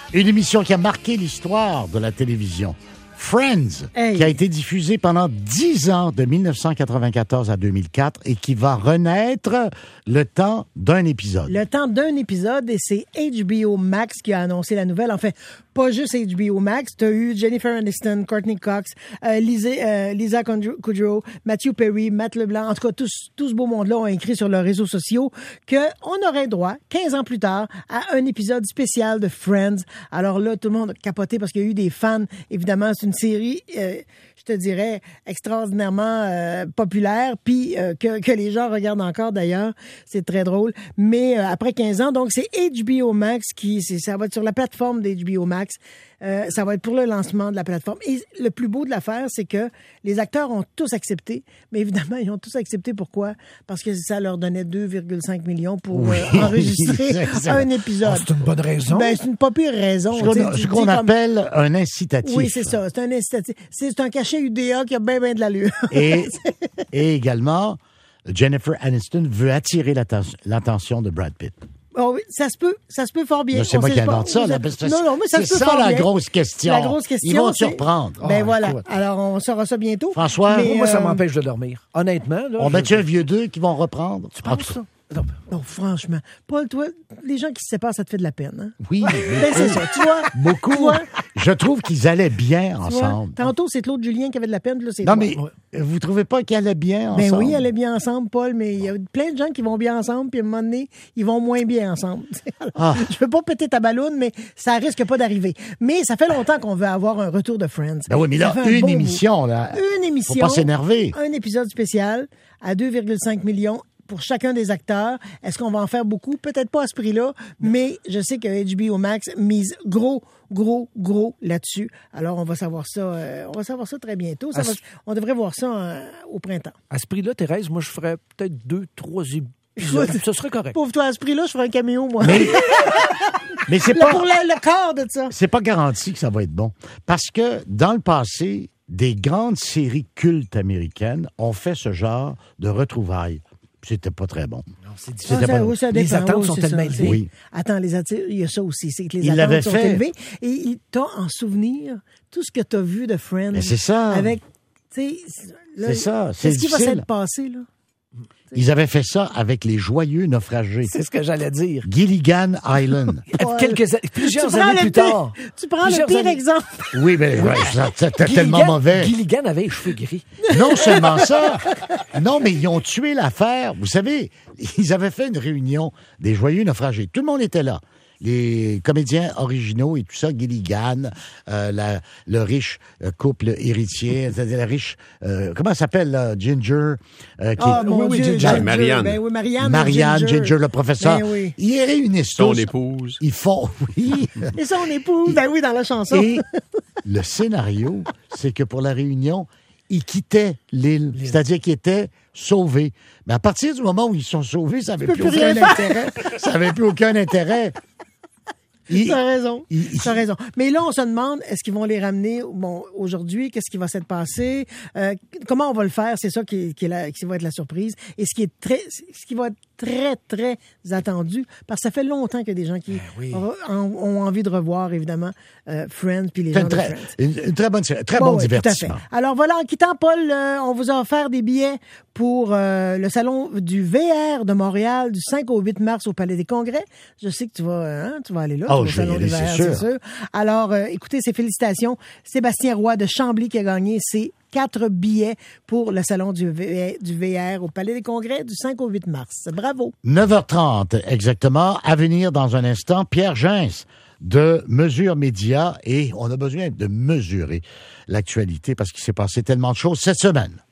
Une émission qui a marqué l'histoire de la télévision. Friends, qui a été diffusée pendant 10 ans, de 1994 à 2004, et qui va renaître le temps d'un épisode. Le temps d'un épisode, et c'est HBO Max qui a annoncé la nouvelle. En fait, pas juste HBO Max. Tu as eu Jennifer Aniston, Courtney Cox, Lisa Kudrow, Matthew Perry, Matt LeBlanc. En tout cas, tout ce beau monde-là ont écrit sur leurs réseaux sociaux qu'on aurait droit, 15 ans plus tard, à un épisode spécial de Friends. Alors là, tout le monde a capoté parce qu'il y a eu des fans. Évidemment, c'est une série, je te dirais, extraordinairement populaire, puis que les gens regardent encore d'ailleurs. C'est très drôle. Mais après 15 ans, donc c'est HBO Max ça va être sur la plateforme d'HBO Max. Ça va être pour le lancement de la plateforme. Et le plus beau de l'affaire, c'est que les acteurs ont tous accepté. Mais évidemment, ils ont tous accepté. Pourquoi? Parce que ça leur donnait 2,5 millions pour enregistrer un épisode. C'est une bonne raison. Ben, c'est une pas pire raison. Ce qu'on appelle un incitatif. Oui, c'est ça. C'est un incitatif. C'est un cachet UDA qui a bien de l'allure. Et également, Jennifer Aniston veut attirer l'attention de Brad Pitt. Oh oui, ça se peut fort bien. C'est moi qui invente ça. Non, mais ça se peut fort bien. C'est ça la grosse question. La grosse question, ils vont te surprendre. Ben voilà. Écoute. Alors, on saura ça bientôt. François, moi, ça m'empêche de dormir. Honnêtement. Là, on met un vieux deux qui vont reprendre. Tu penses ça? Non, franchement. Paul, toi, les gens qui se séparent, ça te fait de la peine. Hein? Oui. Ben, c'est ça. Tu vois? Beaucoup. Je trouve qu'ils allaient bien ensemble. Tantôt, c'est Claude Julien qui avait de la peine. Là, c'est non, mais vous trouvez pas qu'ils allaient bien ensemble? Ben oui, ils allaient bien ensemble, Paul, mais il y a plein de gens qui vont bien ensemble, puis à un moment donné, ils vont moins bien ensemble. Alors, je veux pas péter ta balloune, mais ça risque pas d'arriver. Mais ça fait longtemps qu'on veut avoir un retour de Friends. Ben oui, mais là, une émission, là. Une émission. Faut pas s'énerver. Un épisode spécial à 2,5 millions pour chacun des acteurs. Est-ce qu'on va en faire beaucoup? Peut-être pas à ce prix-là, mais je sais que HBO Max mise gros là-dessus. Alors, on va savoir ça très bientôt. On devrait voir ça au printemps. À ce prix-là, Thérèse, moi, je ferais peut-être 2-3 épisodes. Ça serait correct. Pauvre toi, à ce prix-là, je ferais un caméo, moi. Mais c'est pas... Pour le corps de ça. C'est pas garanti que ça va être bon. Parce que, dans le passé, des grandes séries cultes américaines ont fait ce genre de retrouvailles. C'était pas très bon. Non, c'est difficile. Les attentes sont tellement élevées. Oui. Attends, il y a ça aussi, c'est que les attentes sont élevées. Et t'as en souvenir tout ce que t'as vu de Friends. Mais c'est ça. Avec, tu sais, c'est ça. C'est ce qui va s'être passé, là? Ils avaient fait ça avec les joyeux naufragés. C'est ce que j'allais dire. Gilligan Island. Plusieurs années plus tard. Tu prends le pire exemple. Oui, mais c'était tellement mauvais. Gilligan avait les cheveux gris. Non seulement ça. Non, mais ils ont tué l'affaire. Vous savez, ils avaient fait une réunion des joyeux naufragés. Tout le monde était là. Les comédiens originaux et tout ça, Gilligan, le riche couple héritier, c'est-à-dire la riche, comment ça s'appelle, là, Ginger? Ginger. Marianne. Ben oui, Marianne, Ginger, le professeur. Ben oui. Ils réunissent Son tous. épouse. Ils font, oui. Et son épouse, ben oui, dans la chanson. Et le scénario, c'est que pour la réunion, ils quittaient l'île. C'est-à-dire qu'ils étaient sauvés. Mais à partir du moment où ils sont sauvés, ça n'avait plus aucun intérêt. Ça n'avait plus aucun intérêt. T'as raison. T'as raison. Mais là, on se demande, est-ce qu'ils vont les ramener aujourd'hui? Qu'est-ce qui va s'être passé? Comment on va le faire? C'est ça qui va être la surprise. Et ce qui va être très, très attendu, parce que ça fait longtemps qu'il y a des gens qui ont envie de revoir, évidemment, Friends puis les gens de Friends. Une très bonne série, très bon divertissement. Tout à fait. Alors voilà, en quittant, Paul, on vous a offert des billets pour le salon du VR de Montréal du 5 au 8 mars au Palais des Congrès. Je sais que tu vas aller là. Oh, je vais y aller, c'est sûr. Alors, écoutez, ces félicitations. Sébastien Roy de Chambly qui a gagné ses 4 billets pour le salon du VR au Palais des Congrès du 5 au 8 mars. Bravo. 9h30 exactement. À venir dans un instant, Pierre Gens de Mesure Média. Et on a besoin de mesurer l'actualité parce qu'il s'est passé tellement de choses cette semaine.